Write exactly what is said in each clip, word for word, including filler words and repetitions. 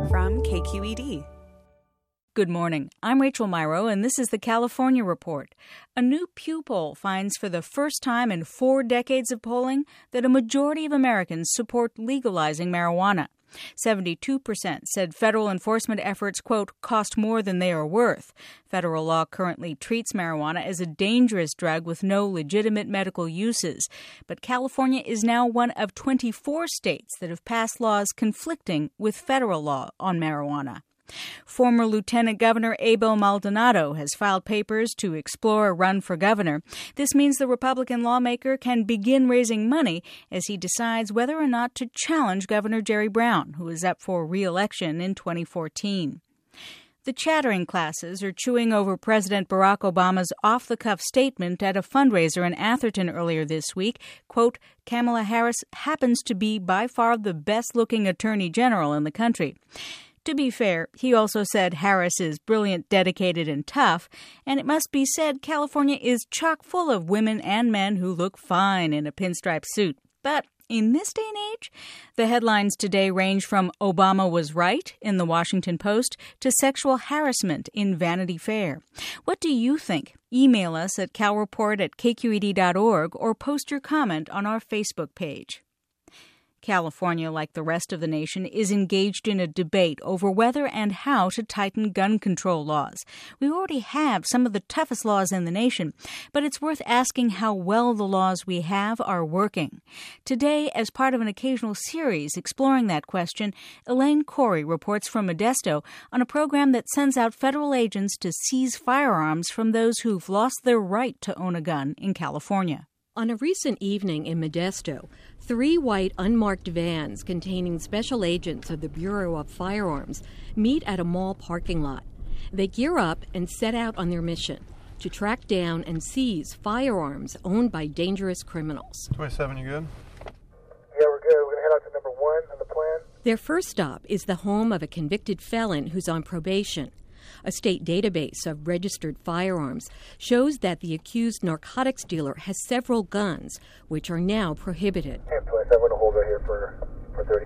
from K Q E D. Good morning. I'm Rachel Myrow, and this is the California Report. A new Pew poll finds for the first time in four decades of polling that a majority of Americans support legalizing marijuana. seventy-two percent said federal enforcement efforts, quote, cost more than they are worth. Federal law currently treats marijuana as a dangerous drug with no legitimate medical uses. But California is now one of twenty-four states that have passed laws conflicting with federal law on marijuana. Former Lieutenant Governor Abel Maldonado has filed papers to explore a run for governor. This means the Republican lawmaker can begin raising money as he decides whether or not to challenge Governor Jerry Brown, who is up for re-election in twenty fourteen. The chattering classes are chewing over President Barack Obama's off-the-cuff statement at a fundraiser in Atherton earlier this week. Quote, Kamala Harris happens to be by far the best-looking attorney general in the country. To be fair, he also said Harris is brilliant, dedicated, and tough, and it must be said California is chock full of women and men who look fine in a pinstripe suit. But in this day and age, the headlines today range from Obama was right in the Washington Post to sexual harassment in Vanity Fair. What do you think? Email us at calreport at k q e d dot org or post your comment on our Facebook page. California, like the rest of the nation, is engaged in a debate over whether and how to tighten gun control laws. We already have some of the toughest laws in the nation, but it's worth asking how well the laws we have are working. Today, as part of an occasional series exploring that question, Elaine Corey reports from Modesto on a program that sends out federal agents to seize firearms from those who've lost their right to own a gun in California. On a recent evening in Modesto, three white unmarked vans containing special agents of the Bureau of Firearms meet at a mall parking lot. They gear up and set out on their mission to track down and seize firearms owned by dangerous criminals. twenty-seven, you good? Yeah, we're good. We're going to head out to number one on the plan. Their first stop is the home of a convicted felon who's on probation. A state database of registered firearms shows that the accused narcotics dealer has several guns, which are now prohibited. ten twenty-seven, I'm going to hold right here for, for thirty.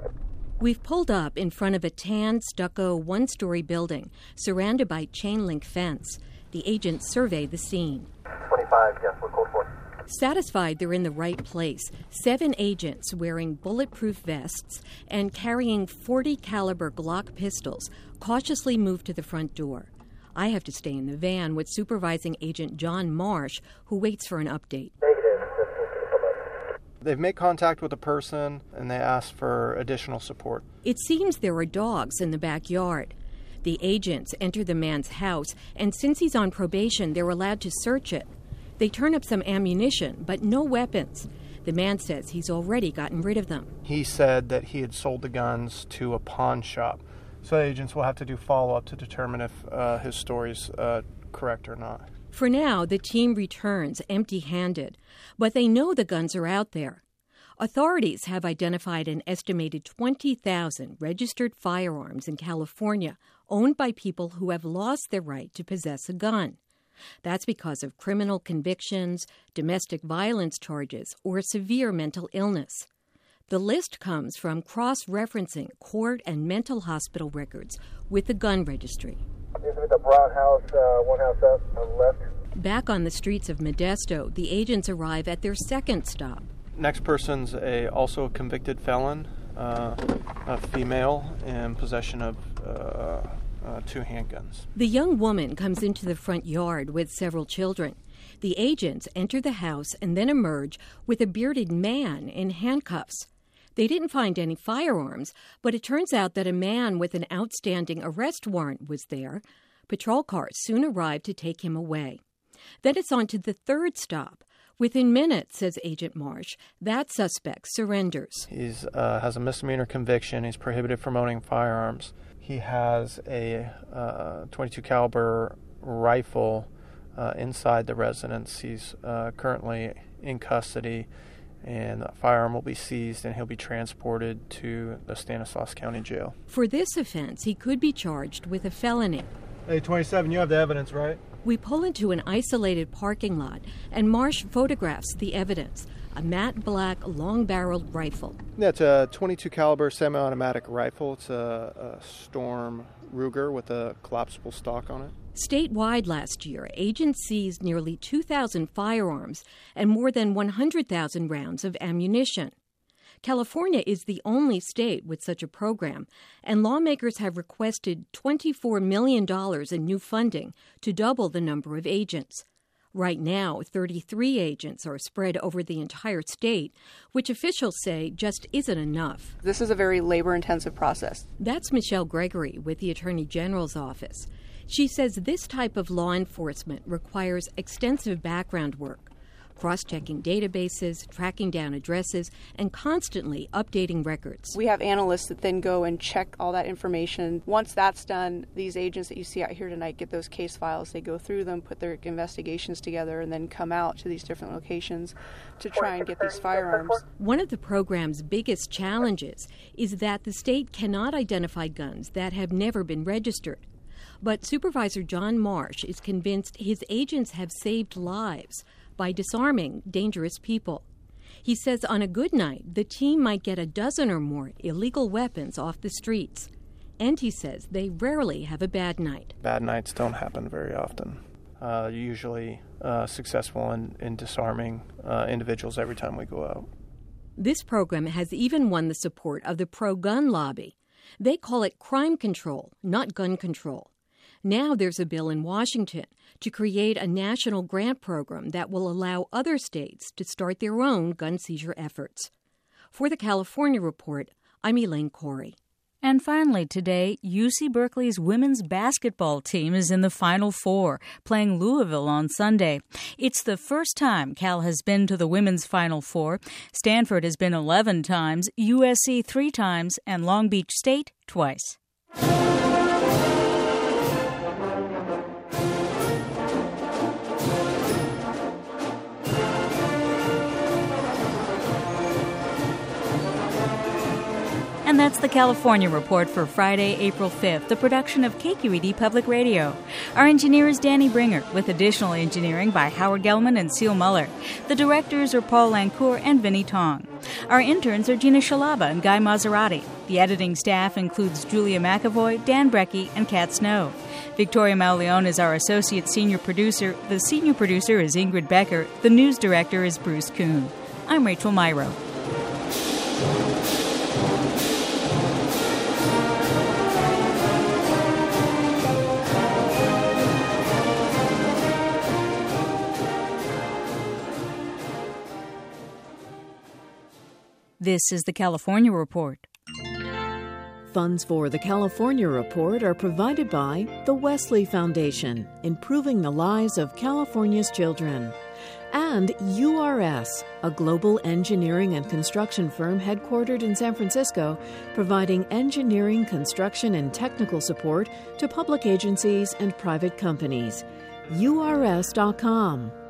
We've pulled up in front of a tan stucco one-story building surrounded by chain-link fence. The agents survey the scene. twenty-five, yes, we're code four. Satisfied they're in the right place, seven agents wearing bulletproof vests and carrying forty caliber Glock pistols cautiously move to the front door. I have to stay in the van with Supervising Agent John Marsh, who waits for an update. They've made contact with the person and they asked for additional support. It seems there are dogs in the backyard. The agents enter the man's house, and since he's on probation, they're allowed to search it. They turn up some ammunition, but no weapons. The man says he's already gotten rid of them. He said that he had sold the guns to a pawn shop. So agents will have to do follow-up to determine if uh, his story's uh, correct or not. For now, the team returns empty-handed, but they know the guns are out there. Authorities have identified an estimated twenty thousand registered firearms in California owned by people who have lost their right to possess a gun. That's because of criminal convictions, domestic violence charges, or severe mental illness. The list comes from cross-referencing court and mental hospital records with the gun registry. This is the brown house, uh, one house up on the left. Back on the streets of Modesto, the agents arrive at their second stop. Next person's a also a convicted felon, uh, a female in possession of uh, uh, two handguns. The young woman comes into the front yard with several children. The agents enter the house and then emerge with a bearded man in handcuffs. They didn't find any firearms, but it turns out that a man with an outstanding arrest warrant was there. Patrol cars soon arrived to take him away. Then it's on to the third stop. Within minutes, says Agent Marsh, that suspect surrenders. He uh, has a misdemeanor conviction. He's prohibited from owning firearms. He has a uh, twenty-two caliber rifle uh, inside the residence. He's uh, currently in custody, and the firearm will be seized, and he'll be transported to the Stanislaus County Jail. For this offense, he could be charged with a felony. Hey, twenty-seven, you have the evidence, right? We pull into an isolated parking lot, and Marsh photographs the evidence, a matte black, long-barreled rifle. Yeah, it's a twenty-two caliber semi-automatic rifle. It's a, a Storm Ruger with a collapsible stock on it. Statewide last year, agents seized nearly two thousand firearms and more than one hundred thousand rounds of ammunition. California is the only state with such a program, and lawmakers have requested twenty-four million dollars in new funding to double the number of agents. Right now, thirty-three agents are spread over the entire state, which officials say just isn't enough. This is a very labor-intensive process. That's Michelle Gregory with the Attorney General's office. She says this type of law enforcement requires extensive background work, cross-checking databases, tracking down addresses, and constantly updating records. We have analysts that then go and check all that information. Once that's done, these agents that you see out here tonight get those case files. They go through them, put their investigations together, and then come out to these different locations to try and get these firearms. One of the program's biggest challenges is that the state cannot identify guns that have never been registered. But Supervisor John Marsh is convinced his agents have saved lives by disarming dangerous people. He says on a good night, the team might get a dozen or more illegal weapons off the streets. And he says they rarely have a bad night. Bad nights don't happen very often. Uh, usually uh, successful in, in disarming uh, individuals every time we go out. This program has even won the support of the pro-gun lobby. They call it crime control, not gun control. Now there's a bill in Washington to create a national grant program that will allow other states to start their own gun seizure efforts. For the California Report, I'm Elaine Corey. And finally today, U C Berkeley's women's basketball team is in the Final Four, playing Louisville on Sunday. It's the first time Cal has been to the women's Final Four. Stanford has been eleven times, U S C three times, and Long Beach State twice. And that's the California Report for Friday, April fifth, the production of K Q E D Public Radio. Our engineer is Danny Bringer, with additional engineering by Howard Gelman and Seal Muller. The directors are Paul Lancourt and Vinnie Tong. Our interns are Gina Shalaba and Guy Maserati. The editing staff includes Julia McAvoy, Dan Brecky, and Kat Snow. Victoria Mauleon is our associate senior producer. The senior producer is Ingrid Becker. The news director is Bruce Kuhn. I'm Rachel Myrow. This is the California Report. Funds for the California Report are provided by the Wesley Foundation, improving the lives of California's children, and U R S, a global engineering and construction firm headquartered in San Francisco, providing engineering, construction, and technical support to public agencies and private companies. U R S dot com.